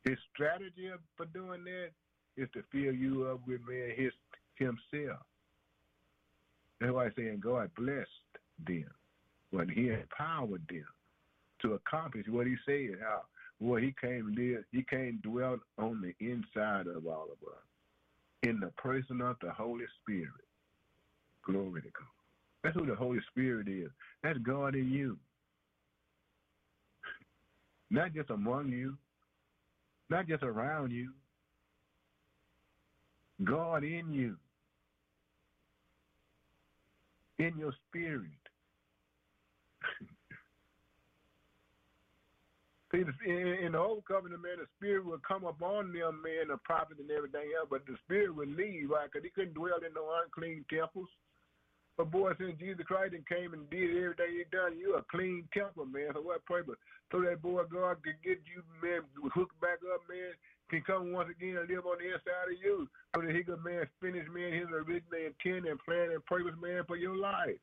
His strategy for doing that is to fill you up with, man, himself. That's why I say, and God blessed them when he empowered them to accomplish what he said. How? Well, he came dwell on the inside of all of us in the person of the Holy Spirit. Glory to God. That's who the Holy Spirit is. That's God in you. Not just among you, not just around you. God in you, in your spirit. See, in the old covenant, man, the spirit would come upon them, man, the prophets and everything else, but the spirit would leave, right? Because he couldn't dwell in no unclean temples. But boy, since Jesus Christ came and did everything he done, you a clean temple, man. For what purpose? So that boy God could get you, man, hooked back up, man, can come once again and live on the inside of you, so that he could, man, finish, man, his original intent and plan and purpose, man, for your life.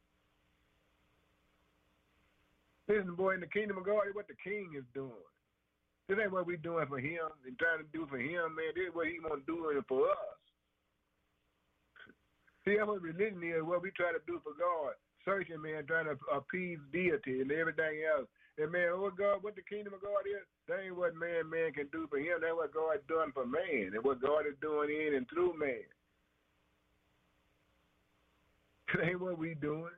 Listen, boy, in the kingdom of God, it's what the king is doing. This ain't what we doing for him and trying to do for him, man. This is what he want to do for us. See, that's what religion is, what we try to do for God. Searching, man, trying to appease deity and everything else. And, man, what the kingdom of God is, that ain't what man can do for him. That's what God done for man and what God is doing in and through man. It ain't what we doing.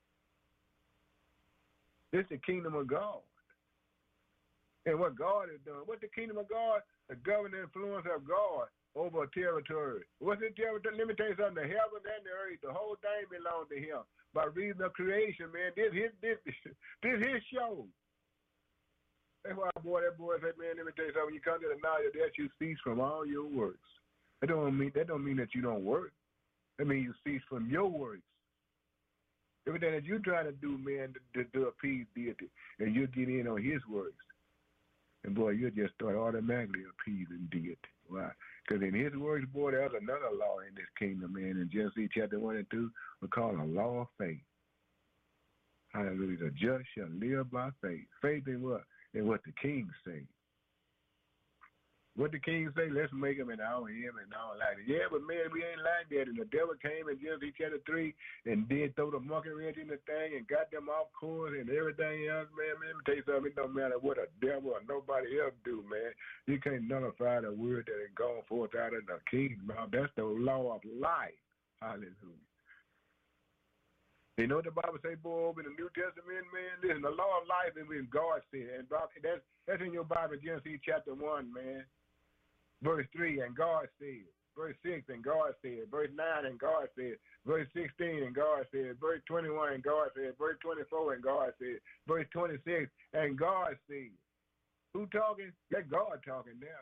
This is the kingdom of God. And what God is doing. What the kingdom of God? The governing influence of God over a territory. What's the territory? Let me tell you something. The heaven and the earth, the whole thing belongs to him. By reason of creation, man, this his show. That's why that boy said, man, let me tell you something. When you come to the knowledge that you cease from all your works. That don't mean that you don't work. That means you cease from your works. Everything that you try to do, man, to appease deity, and you get in on his works. And, boy, you'll just start automatically appeasing deity. Why? Because in his works, boy, there's another law in this kingdom, man. In Genesis chapter 1 and 2, we call it a law of faith. Hallelujah. The just shall live by faith. Faith in what? In what the king say. What the king say? Let's make him in our image and our likeness. Yeah, but, man, we ain't like that. And the devil came in Genesis chapter 3 and did throw the monkey wrench in the thing and got them off course and everything else, man. Let me tell you something. It don't matter what a devil or nobody else do, man. You can't nullify the word that is gone forth out of the king's mouth. That's the law of life. Hallelujah. You know what the Bible say, boy, over in the New Testament, man? Listen, the law of life is when God said. And that's in your Bible, Genesis chapter 1, man. Verse 3, and God said. Verse 6, and God said. Verse 9, and God said. Verse 16, and God said. Verse 21, and God said. Verse 24, and God said. Verse 26, and God said. Who talking? That God talking now.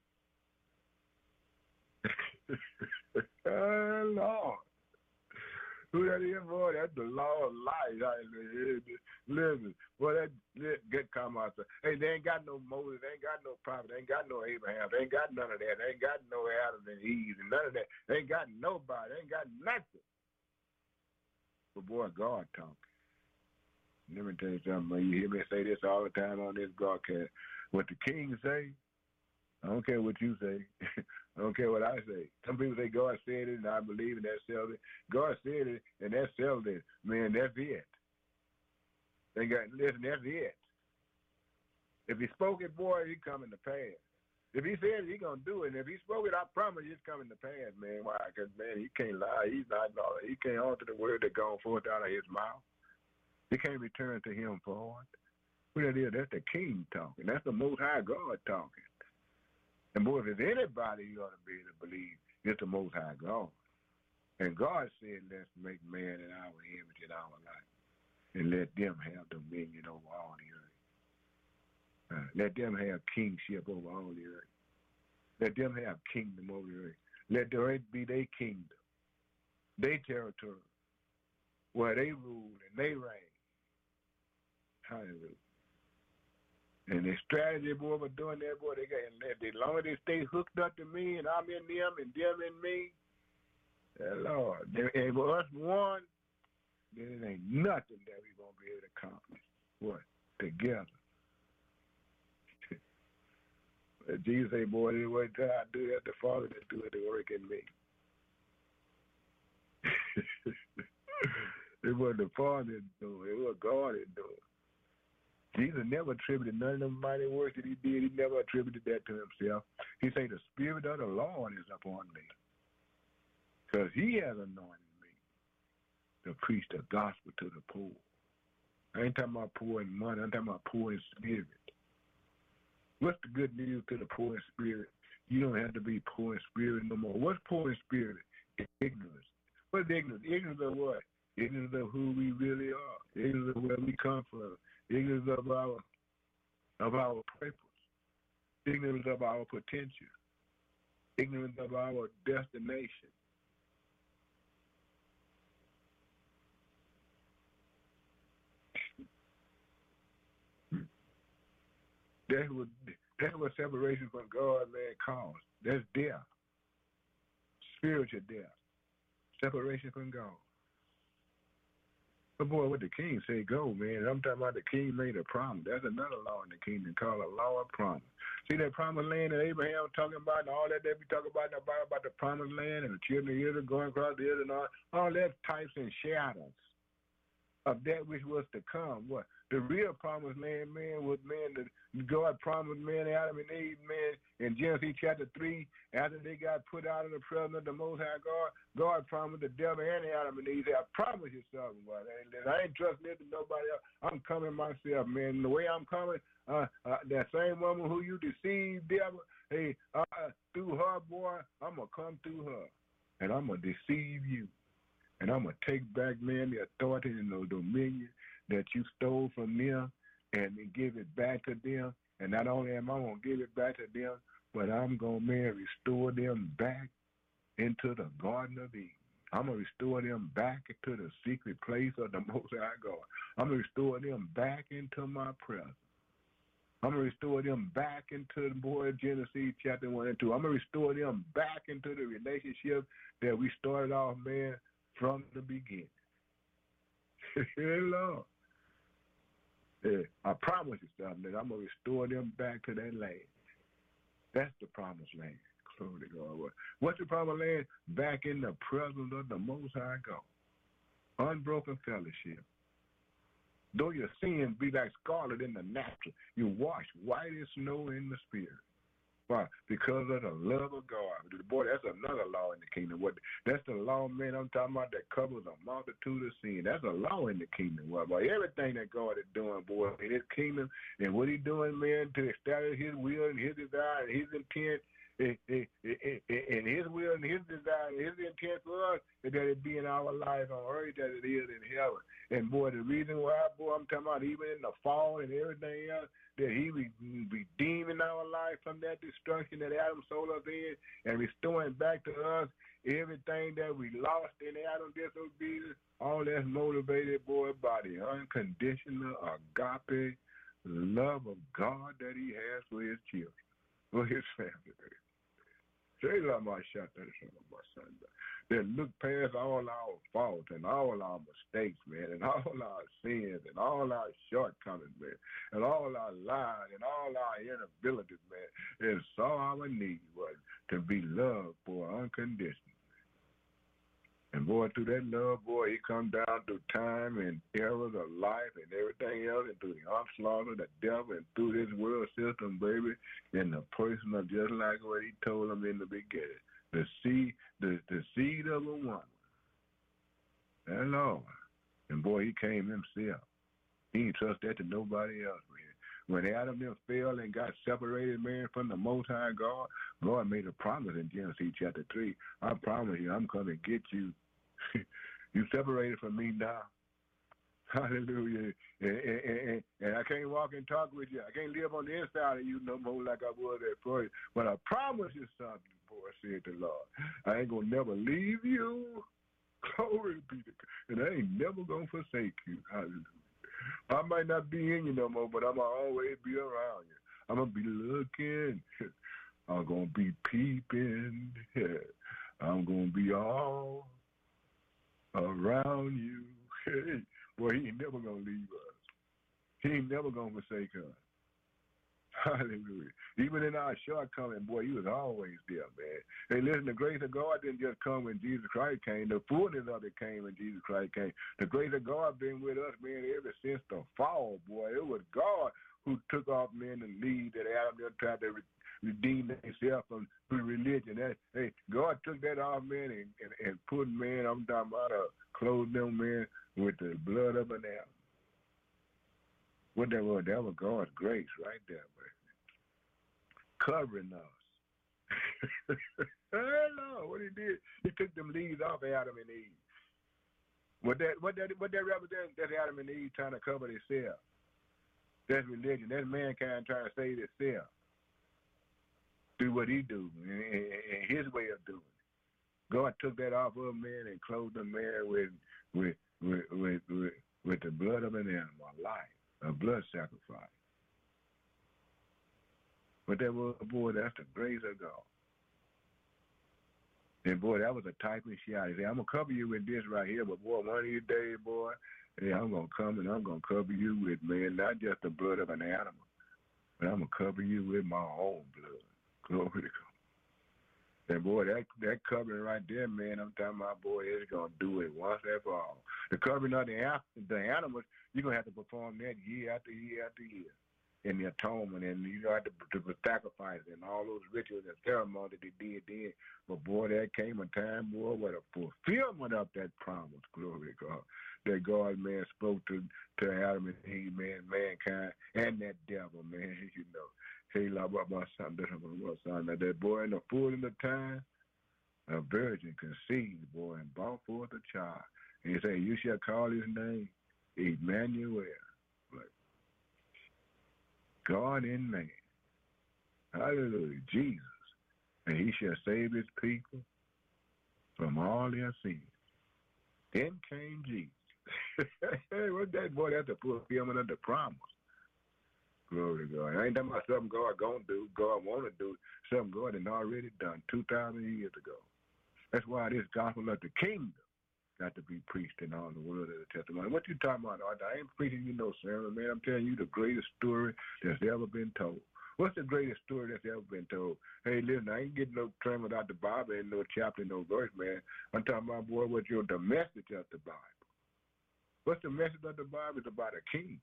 Oh, Lord. Who that is, boy? That's the law of life. Listen, boy, that get come out. Hey, they ain't got no Moses, they ain't got no prophet, they ain't got no Abraham, they ain't got none of that. They ain't got no Adam and Eve and none of that. They ain't got nobody. They ain't got nothing. But, boy, God talking. Let me tell you something, man. You hear me say this all the time on this broadcast. What the king say, I don't care what you say. I don't care what I say. Some people say God said it, and I believe in that settles it. God said it, and that settles it. Man, that's it. Listen, that's it. If he spoke it, boy, he coming to pass. If he said it, he gonna do it. And if he spoke it, I promise it's coming to pass, man. Why? Because, man, he can't lie. He can't alter the word that gone forth out of his mouth. He can't return to him for it. What that is, that's the king talking. That's the Most High God talking. And, boy, if there's anybody you ought to be able to believe, it's the Most High God. And God said, let's make man in our image and our life. And let them have dominion over all the earth. Let them have kingship over all the earth. Let them have kingdom over the earth. Let the earth be their kingdom, their territory, where they rule and they reign. Hallelujah. And the strategy, boy, for doing that, boy, as long as they stay hooked up to me and I'm in them and them in me, Lord, and for us one, then it ain't nothing that we're going to be able to accomplish. What? Together. Jesus said, boy, this what I do, that's the Father that do it, the work in me. It wasn't the Father that do it, it was God that do it. Jesus never attributed none of the mighty works that he did. He never attributed that to himself. He said, the Spirit of the Lord is upon me, because he has anointed me to preach the gospel to the poor. I ain't talking about poor in money. I'm talking about poor in spirit. What's the good news to the poor in spirit? You don't have to be poor in spirit no more. What's poor in spirit? Ignorance. What's ignorance? Ignorance of what? Ignorance of who we really are. Ignorance of where we come from. Ignorance of our purpose. Ignorance of our potential. Ignorance of our destination. That's what separation from God, man, caused. That's death. Spiritual death. Separation from God. But boy, what the king say, go, man. I'm talking about the king made a promise. That's another law in the kingdom called a law of promise. See that promised land that Abraham was talking about and all that we talk about in the Bible about the promised land and the children of Israel going across the Israel and all that types and shadows of that which was to come. What? The real promised land, man, was, man, that God promised, man, Adam and Eve, man, in Genesis chapter 3, after they got put out of the presence of the Most High God, God promised the devil and Adam and Eve, I promise you something, boy. I ain't trusting it to nobody else. I'm coming myself, man. And the way I'm coming, that same woman who you deceived, devil, hey, through her, boy, I'm going to come through her, and I'm going to deceive you. And I'm going to take back, man, the authority and the dominion that you stole from them and give it back to them. And not only am I going to give it back to them, but I'm going to, man, restore them back into the Garden of Eden. I'm going to restore them back into the secret place of the Most High God. I'm going to restore them back into my presence. I'm going to restore them back into the boy of Genesis chapter 1 and 2. I'm going to restore them back into the relationship that we started off, man, from the beginning. Lord. Yeah, I promise you something, that I'm going to restore them back to that land. That's the promised land. Glory to God. What's the promised land? Back in the presence of the Most High God. Unbroken fellowship. Though your sins be like scarlet in the natural, you wash white as snow in the spirit. Why? Because of the love of God. Boy, that's another law in the kingdom. That's the law, man, I'm talking about, that covers a multitude of sin. That's a law in the kingdom. Boy, everything that God is doing, boy, in his kingdom, and what he's doing, man, to establish his will and his desire and his intent, and his will and his desire and his intent for us is that it be in our life on earth as it is in heaven. And, boy, the reason why, boy, I'm talking about even in the fall and everything else, that he redeeming our life from that destruction that Adam sold us in and restoring back to us everything that we lost in Adam's disobedience, all that's motivated, boy, by the unconditional agape love of God that he has for his children, for his family. That look past all our faults and all our mistakes, man, and all our sins and all our shortcomings, man, and all our lies and all our inabilities, man, and saw our need was to be loved, boy, unconditionally. And, boy, through that love, boy, he come down through time and errors of life and everything else, and through the onslaught of the devil and through this world system, baby, in the person of just like what he told them in the beginning, the seed of a woman. That Lord. And, boy, he came himself. He didn't trust that to nobody else, man. When Adam then fell and got separated, man, from the Most High God, God made a promise in Genesis chapter 3. I promise you, I'm coming to get you. You separated from me now. Hallelujah. And I can't walk and talk with you. I can't live on the inside of you no more like I was at first. But I promise you something, boy, said the Lord. I ain't going to never leave you. Glory be to God. And I ain't never going to forsake you. Hallelujah. I might not be in you no more, but I'm going to always be around you. I'm going to be looking. I'm going to be peeping. I'm going to be all around you. Hey, boy, he ain't never going to leave us. He ain't never going to forsake us. Hallelujah. Even in our shortcoming, boy, you was always there, man. Hey, listen, the grace of God didn't just come when Jesus Christ came. The fullness of it came when Jesus Christ came. The grace of God been with us, man, ever since the fall, boy. It was God who took off, man, the lead that Adam done tried to redeem himself from religion. Hey, God took that off, man, and put, man, I'm talking about clothed them, man, with the blood of an animal. What that was God's grace right there, man. Covering us. Hey, Lord, what he did, he took them leaves off Adam and Eve. What that represents, that's Adam and Eve trying to cover themselves. That's religion. That's mankind trying to save itself. Do what he do, and his way of doing it. God took that off of man and clothed the man with the blood of an animal, life, a blood sacrifice. But that was, boy, that's the grace of God. And boy, that was a type and shot. He said, I'm gonna cover you with this right here, but boy, one of these days, boy, hey, I'm gonna come and I'm gonna cover you with, man, not just the blood of an animal, but I'm gonna cover you with my own blood. Glory to God. And boy, that covering right there, man, I'm talking about, boy, it's going to do it once and for all. The covering of the animals, you're going to have to perform that year after year after year in the atonement, and you have to sacrifice and all those rituals and ceremonies that they did then. But, boy, there came a time, boy, where the fulfillment of that promise, glory to God, that God, man, spoke to Adam and Eve, man, mankind, and that devil, man, you know. Hey, my son, that boy in the fullness of time, a virgin conceived, boy, and brought forth a child. And he said, you shall call his name Emmanuel, like God in man. Hallelujah, Jesus. And he shall save his people from all their sins. Then came Jesus. Hey, what's that, boy? That's the fulfillment of the promise. Glory to God. I ain't talking about something God gonna do, God wanna do, something God had already done 2,000 years ago. That's why this gospel of the kingdom got to be preached in all the world of the testimony. What you talking about, Arthur? I ain't preaching you no sermon, man. I'm telling you the greatest story that's ever been told. What's the greatest story that's ever been told? Hey, listen, I ain't getting no sermon out the Bible and no chapter, no verse, man. I'm talking about, boy, what's the message of the Bible? What's the message of the Bible? It's about a king.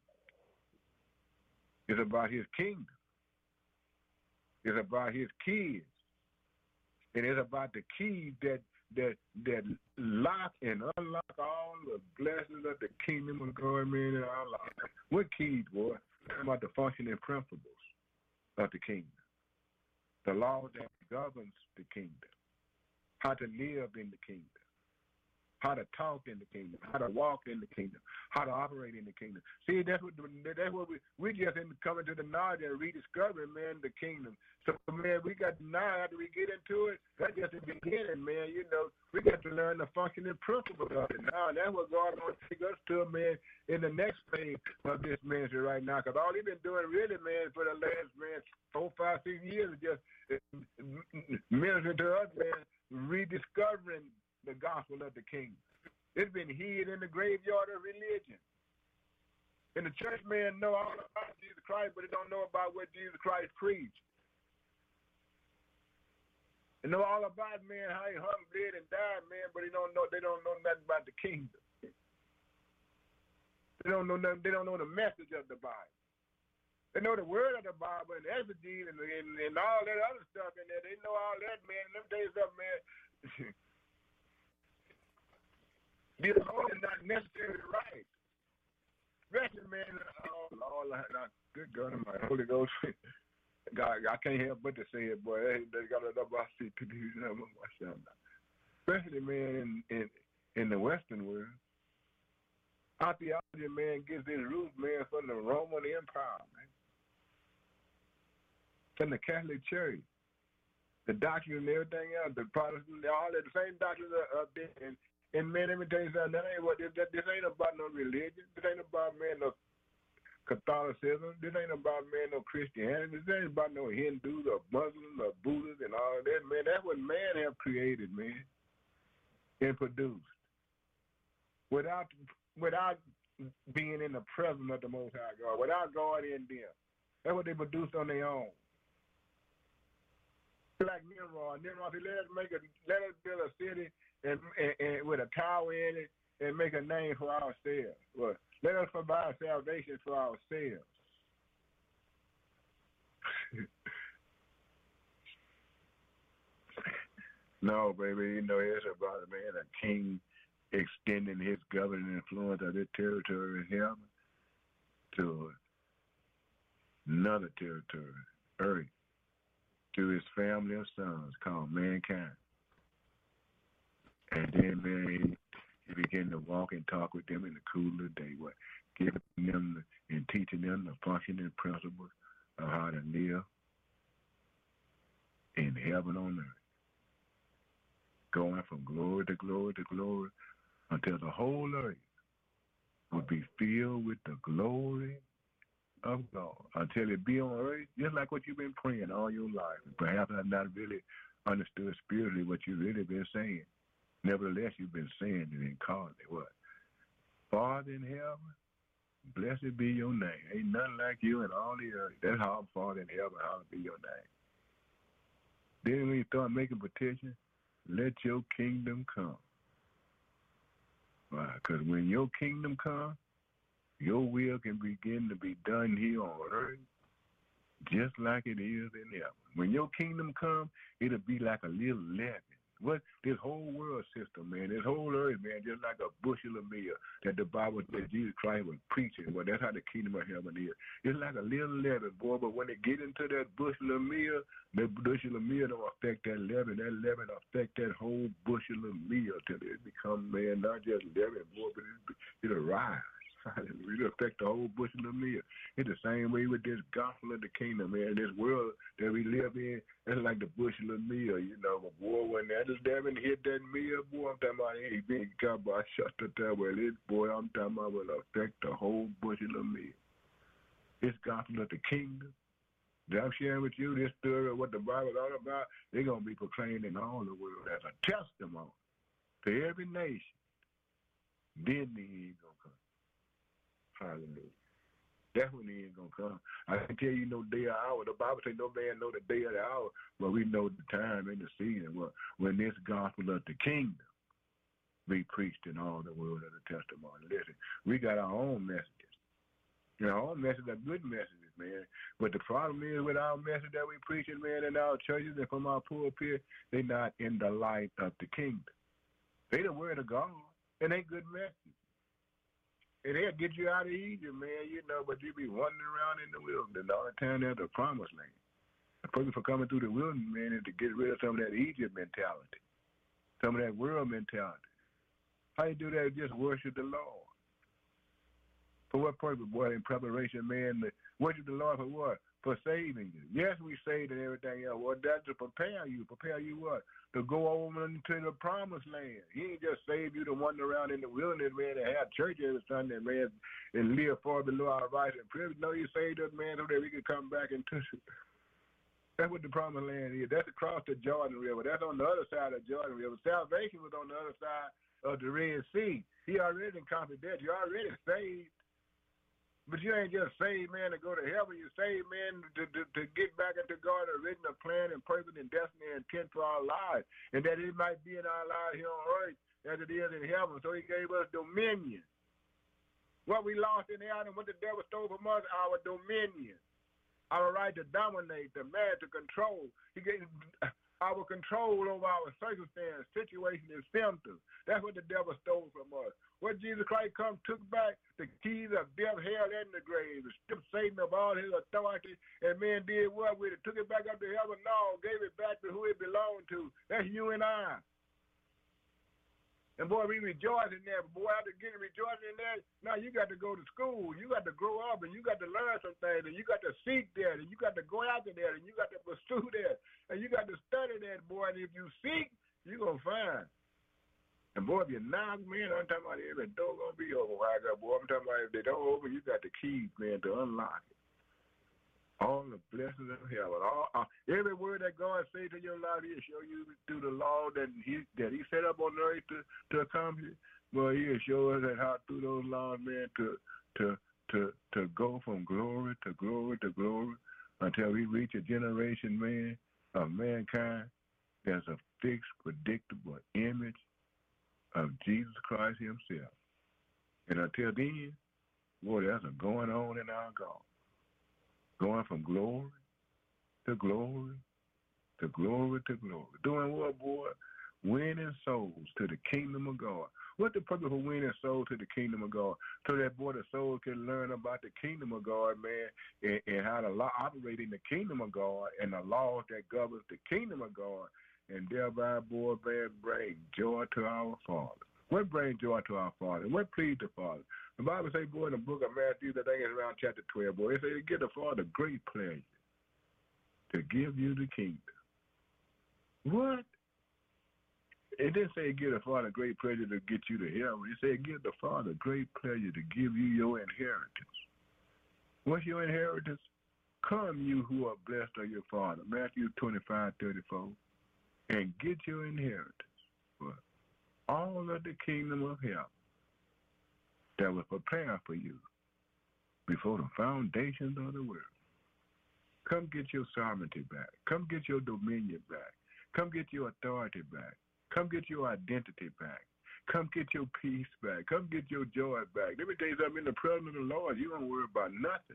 It's about his kingdom. It's about his kids. And it's about the keys that lock and unlock all the blessings of the kingdom of God, man, in our lives. What keys, boy? Talking about the functioning principles of the kingdom. The law that governs the kingdom. How to live in the kingdom. How to talk in the kingdom, how to walk in the kingdom, how to operate in the kingdom. See, that's what we just coming to the knowledge and rediscovering, man, the kingdom. So, man, we got now after we get into it, that's just the beginning, man. You know, we got to learn the functioning principles of it now. And that's what God's going to take us to, man, in the next phase of this ministry right now. Because all he's been doing really, man, for the last, man, 4, 5, 6 years is just ministering to us, man, rediscovering the gospel of the kingdom. It's been hid in the graveyard of religion. And the church man know all about Jesus Christ, but they don't know about what Jesus Christ preached. They know all about, man, how he hung, bled, and died, man, but they don't know nothing about the kingdom. They don't know nothing, they don't know the message of the Bible. They know the word of the Bible and exegesis and all that other stuff in there. They know all that, man. Them days up, man. This all is not necessarily right. Especially, man, oh, Lord, good God, my Holy Ghost. God, I can't help but to say it, boy. They got a double seat to do myself. Especially, man, in the Western world. Our theology, man, gets its roots, man, from the Roman Empire, man. From the Catholic Church. The doctrine and everything else, the Protestant, all that, the same doctrines are there. And, man, let me tell you something, this ain't about no religion. This ain't about, man, no Catholicism. This ain't about, man, no Christianity. This ain't about no Hindus or Muslims or Buddhists and all of that, man. That's what man have created, man, and produced. Without being in the presence of the Most High God, without God in them. That's what they produced on their own. Like Nimrod. Nimrod said, let us build a city and with a tower in it and make a name for ourselves. Well, let us provide salvation for ourselves. No, baby, it's about a king extending his governing influence of his territory in heaven to another territory, earth, to his family of sons called mankind. And then, man, he began to walk and talk with them in the cool of the day, giving them and teaching them the functioning principles of how to live in heaven on earth, going from glory to glory to glory until the whole earth would be filled with the glory of God, until it be on earth just like what you've been praying all your life. Perhaps I've not really understood spiritually what you've really been saying. Nevertheless, you've been saying it incarnately. What? Father in heaven, blessed be your name. Ain't nothing like you in all the earth. That's how Father in heaven, hallowed be your name. Then when you start making petition, let your kingdom come. Right? Because when your kingdom comes, your will can begin to be done here on earth just like it is in heaven. When your kingdom comes, it'll be like a little leaven. What this whole world system, man, this whole earth, man, just like a bushel of meal that the Bible said Jesus Christ was preaching. Well, that's how the kingdom of heaven is. It's like a little leaven, boy, but when they get into that bushel of meal, that bushel of meal don't affect that leaven. That leaven affect that whole bushel of meal till it become, man, not just leaven, boy, but it'll rise. It'll affect the whole bushel of meal. It's the same way with this gospel of the kingdom, man. This world that we live in, it's like the bushel of meal, But boy, when that leaven hit that meal, boy, I'm talking about it ain't being cut by shut the table. Boy, I'm talking about will affect the whole bushel of meal. This gospel of the kingdom that I'm sharing with you, this story of what the Bible is all about, they're going to be proclaimed in all the world as a testimony to every nation. Then the end going to come. Hallelujah. That's when the end going to come. I can tell you no day or hour. The Bible says no man know the day or the hour, but we know the time and the season when this gospel of the kingdom be preached in all the world of the testimony. Listen, we got our own messages. Our own messages are good messages, man. But the problem is with our message that we preaching, man, in our churches and from our pulpit, they not in the light of the kingdom. They the word of God, and they good messages. And they'll get you out of Egypt, man, but you be wandering around in the wilderness all the time there's the promised land. The purpose for coming through the wilderness, man, is to get rid of some of that Egypt mentality, some of that world mentality. How you do that is just worship the Lord. For what purpose, boy? In preparation, man, to worship the Lord for what? For saving you. Yes, we saved and everything else. Well, that's to prepare you. Prepare you what? To go over into the promised land. He ain't just save you to wander around in the wilderness, man, and have church every Sunday, man, and live far below our rights and privilege. No, he saved us, man, so that we could come back and touch it. That's what the promised land is. That's across the Jordan River. That's on the other side of the Jordan River. Salvation was on the other side of the Red Sea. He already conquered that. You already saved. But you ain't just saved, man, to go to heaven. You saved, man, to get back into God's original plan and purpose and destiny and intent for our lives. And that it might be in our lives here on earth as it is in heaven. So he gave us dominion. What we lost in Adam, what the devil stole from us, our dominion. Our right to dominate, to manage, to control. He gave our control over our circumstance, situation, and symptoms. That's what the devil stole from us. What Jesus Christ come took back the keys of death, hell, and the grave, stripped Satan of all his authority, and man did what with it? Took it back up to heaven? No, gave it back to who it belonged to. That's you and I. And boy, we rejoice in that. But boy, after getting rejoicing in that, now you got to go to school. You got to grow up, and you got to learn some things, and you got to seek that, and you got to go after that, and you got to pursue that, and you got to study that, boy. And if you seek, you're going to find. And boy, if you knock, man, I'm talking about every door going to be open. Boy, I'm talking about if they don't open, you got the keys, man, to unlock it. All the blessings of heaven. Every word that God say to your life, he'll show you through the law that he set up on earth to accomplish. Well, he'll show us that how through those laws, man, to to go from glory to glory to glory until we reach a generation, man, of mankind that's a fixed, predictable image of Jesus Christ himself. And until then, boy, that's a going on in our God. Going from glory to glory to glory to glory. Doing what, boy? Winning souls to the kingdom of God. What's the purpose of winning souls to the kingdom of God? So that, boy, the soul can learn about the kingdom of God, man, and how to operate in the kingdom of God and the laws that governs the kingdom of God, and thereby, boy, man, bring joy to our Father. What brings joy to our Father? What pleased the Father? The Bible says, boy, in the book of Matthew, I think it's around chapter 12, boy, it says, it give the Father great pleasure to give you the kingdom. What? It didn't say give the Father great pleasure to get you to heaven. It said give the Father great pleasure to give you your inheritance. What's your inheritance? Come, you who are blessed of your Father. Matthew 25:34. And get your inheritance. What? All of the kingdom of heaven that was prepared for you before the foundations of the world. Come get your sovereignty back. Come get your dominion back. Come get your authority back. Come get your identity back. Come get your peace back. Come get your joy back. Let me tell you something. In the presence of the Lord, you don't worry about nothing.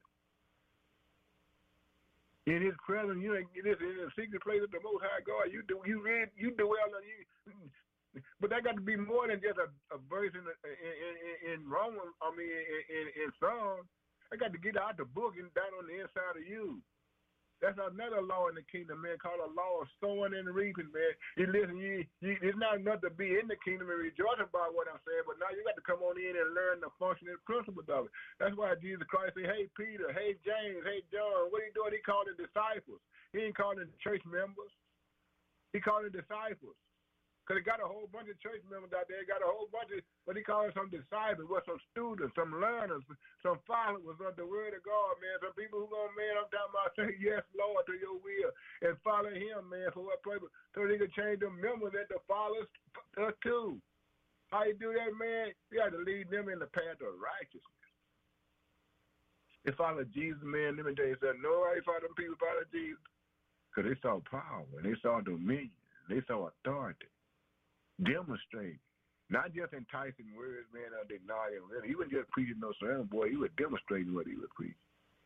In His presence, you ain't in the secret place of the Most High God. You do well. But that got to be more than just a verse in Romans. I mean, in Psalms. I got to get out the book and down on the inside of you. That's another law in the kingdom, man, called a law of sowing and reaping, man. It's not enough to be in the kingdom and rejoice about what I'm saying, but now you got to come on in and learn the functioning principles of it. That's why Jesus Christ said, hey, Peter, hey, James, hey, John. What he doing? He called the disciples. He ain't calling the church members. He called the disciples. Because he got a whole bunch of church members out there. He got a whole bunch of, what he calls some disciples, some students, some learners, some followers of the word of God, man. Some people who going, man, I'm talking about say, yes, Lord, to your will, and follow him, man, for what purpose? So they can change the members that the followers too. How you do that, man? You got to lead them in the path of righteousness. They follow Jesus, man. Let me tell you something. Nobody follow them people follow Jesus. Because they saw power, and they saw dominion, they saw authority. Demonstrate, not just enticing words, man, or denying. He wasn't just preaching no sermon, boy. He was demonstrating what he was preaching.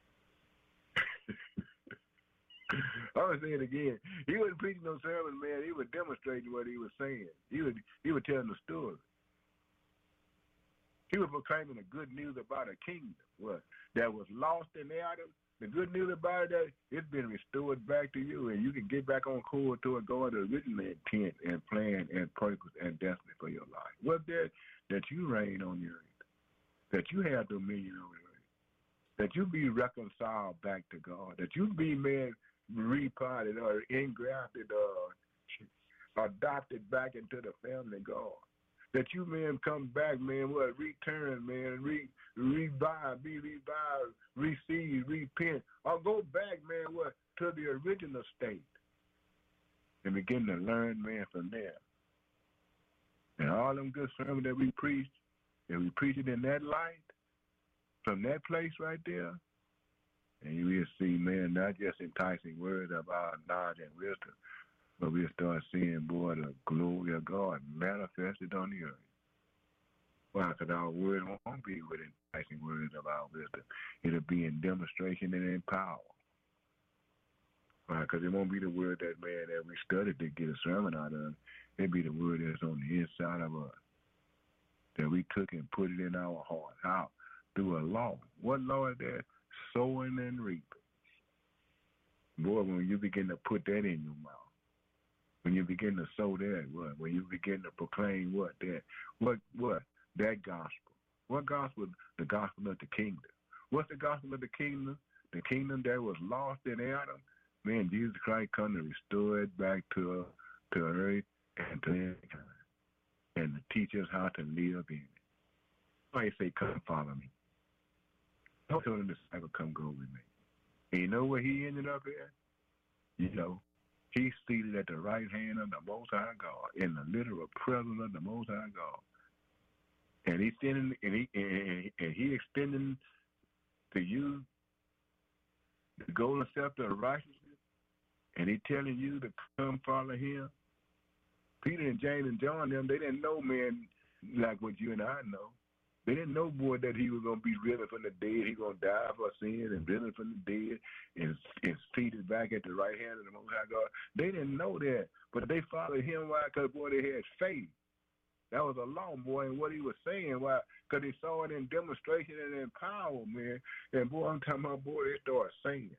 I'm gonna say it again. He wasn't preaching no sermon, man. He was demonstrating what he was saying. He was telling the story. He was proclaiming the good news about a kingdom that was lost in Adam. The good news about it, that it's been restored back to you, and you can get back on course toward God's original intent and plan and purpose and destiny for your life. What's that you reign on the earth, that you have dominion on the earth, that you be reconciled back to God, that you be made reparted or engrafted or adopted back into the family of God. That you, man, come back, man, return, man, revive, be revived, receive, repent, or go back, man, to the original state and begin to learn, man, from there. And all them good sermons that we preached, and we preach it in that light, from that place right there, and you will see, man, not just enticing words about knowledge and wisdom, but we'll start seeing, boy, the glory of God manifested on the earth. Why? Because our word won't be with enticing words of our wisdom. It'll be in demonstration and in power. Why? Because it won't be the word that, man, that we studied to get a sermon out of. It'll be the word that's on the inside of us, that we took and put it in our heart. How? Through a law. What law is that? Sowing and reaping. Boy, when you begin to put that in your mouth, when you begin to sow that, what? When you begin to proclaim what? That what? That gospel. What gospel? The gospel of the kingdom. What's the gospel of the kingdom? The kingdom that was lost in Adam. Man, Jesus Christ come to restore it back to earth and to mankind, and to teach us how to live in it. Why say, come follow me? Don't tell the disciple, come go with me. And you know where he ended up at? You know, he's seated at the right hand of the Most High God, in the literal presence of the Most High God. And he's extending, he extending to use the golden scepter of righteousness, and he telling you to come follow him. Peter and James and John, them, they didn't know, man, like what you and I know. They didn't know, boy, that he was going to be risen from the dead. He going to die for sin and risen from the dead and seated back at the right hand of the Most High God. They didn't know that, but they followed him. Why? Because, boy, they had faith. That was a law, boy, and what he was saying. Why? Because they saw it in demonstration and in power, man. And, boy, I'm talking about, boy, they started saying.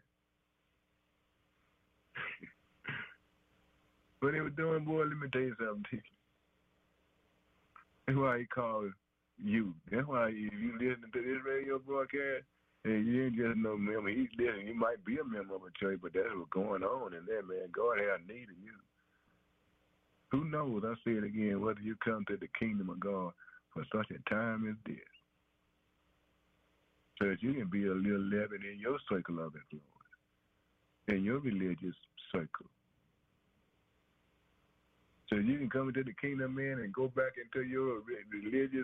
What they were doing, boy, let me tell you something to you. That's why he called you. That's why if you listen to this radio broadcast, and you ain't just no member, he's listening. He might be a member of a church, but that's what's going on in there, man. God has need of you. Who knows, I say it again, whether you come to the kingdom of God for such a time as this, so that you can be a little leaven in your circle of influence, in your religious circle. So you can come into the kingdom, man, and go back into your religious,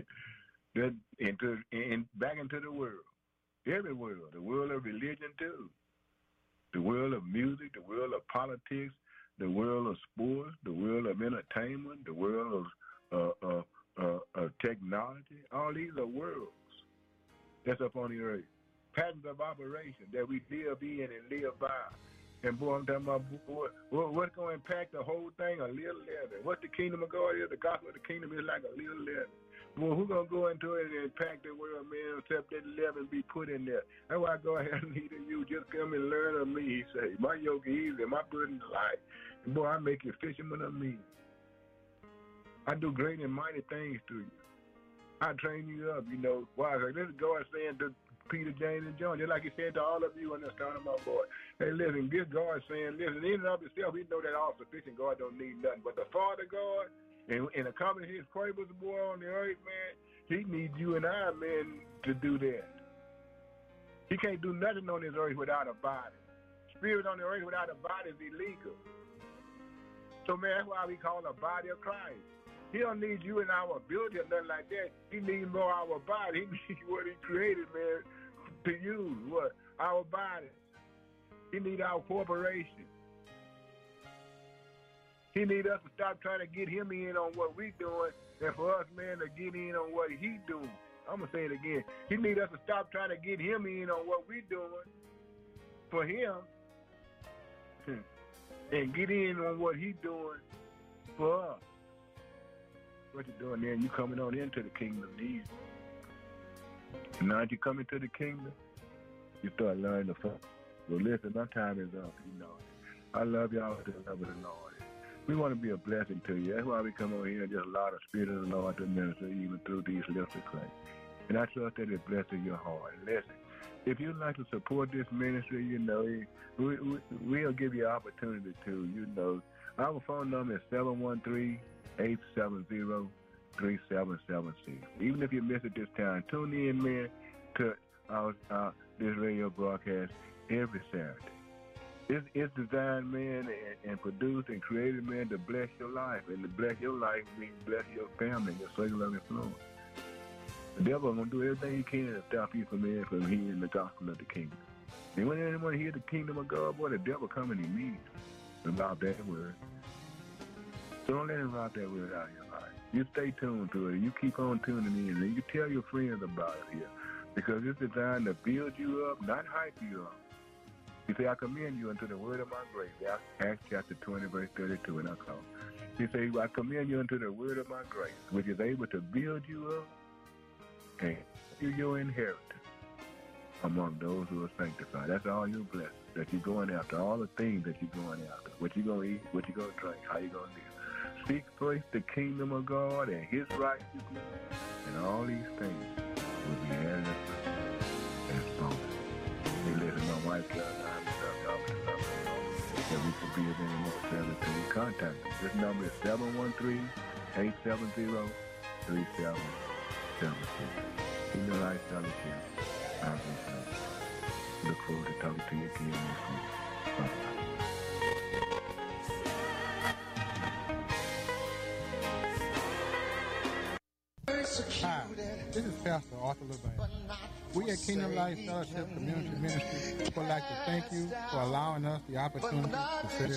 back into the world. Every world, the world of religion too. The world of music, the world of politics, the world of sports, the world of entertainment, the world of technology. All these are worlds that's up on the earth. Patterns of operation that we live in and live by. And boy, I'm talking about, boy, what's going to impact the whole thing? A little leaven. What the kingdom of God is, the gospel of the kingdom is like a little leaven. Boy, who's going to go into it and impact the world, man, except that leaven be put in there? That's why God has need of you. Just come and learn of me, he say. My yoke is easy, my burden is light. And boy, I make you fishermen of me. I do great and mighty things to you. I train you up, you know. Why? This is God saying to Peter, James, and John, just like he said to all of you in this time, my boy. Hey, listen, this God saying, listen, in and of himself, we know that all sufficient God don't need nothing. But the Father God, and accomplish his purpose, boy, on the earth, man, he needs you and I, man, to do that. He can't do nothing on this earth without a body. Spirit on the earth without a body is illegal. So, man, that's why we call a body of Christ. He don't need you and our ability or nothing like that. He needs more our body. He needs what he created, man, to use. What? Our bodies. He needs our corporation. He needs us to stop trying to get him in on what we doing and for us, man, to get in on what he doing. I'm going to say it again. He needs us to stop trying to get him in on what we doing for him and get in on what he doing for us. What you doing there? You coming on into the kingdom these. And now that you come into the kingdom, you start learning the fuck. Well, listen, my time is up, you know. I love y'all with the love of the Lord. We want to be a blessing to you. That's why we come over here and just allow the Spirit of the Lord to minister even through these lips of clay. And I trust that it blesses your heart. Listen, if you'd like to support this ministry, you know, we'll give you an opportunity to, you know. Our phone number is 713-870-3776. Even if you miss it this time, tune in, man, to this radio broadcast every Saturday. It's designed, man, and produced and created, man, to bless your life. And to bless your life means bless your family, your circle of influence. The devil is going to do everything he can to stop you from hearing the gospel of the kingdom. And when anyone hears the kingdom of God, boy, the devil coming immediately to rob that word. So don't let him rob that word out of your life. You stay tuned to it. You keep on tuning in. And you tell your friends about it here. Because it's designed to build you up, not hype you up. He said, I commend you unto the word of my grace. Acts chapter 20, verse 32, and I call. He said, I commend you unto the word of my grace, which is able to build you up and give you your inheritance among those who are sanctified. That's all your blessings that you're going after, all the things that you're going after, what you're going to eat, what you're going to drink, how you're going to live. Seek first the kingdom of God and his righteousness, and all these things will be added as bonus. Hey, listen, my wife, and we can be at any more service to contact us. This number is 713-870-3776. Kingdom Life Fellowship. Look forward to talking to you again next week. Bye-bye. Hi, this is Pastor Arthur LeBay. We at Kingdom Life Fellowship Community Ministry would like to thank you for allowing us the opportunity to sit